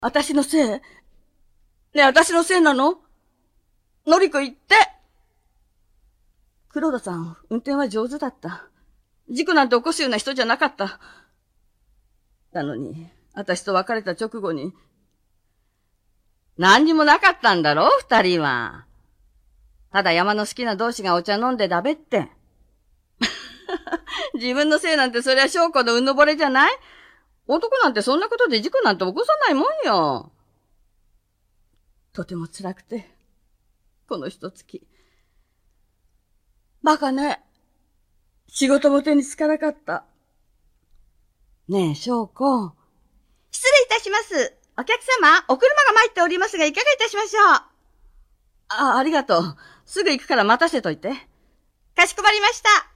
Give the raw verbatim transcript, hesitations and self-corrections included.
私のせい？ねえ、私のせいなの？のりこ言って。黒田さん、運転は上手だった。事故なんて起こすような人じゃなかった。なのに、私と別れた直後に、何にもなかったんだろ、二人は。ただ山の好きな同士がお茶飲んでだべって。自分のせいなんてそりゃ証拠のうぬぼれじゃない？男なんてそんなことで事故なんて起こさないもんよ。とても辛くて、この一月。バカね。仕事も手につかなかった。ねえ、翔子。 失礼いたします。お客様、お車が参っておりますが、いかがいたしましょう？ あ、ありがとう。すぐ行くから待たせといて。 かしこまりました。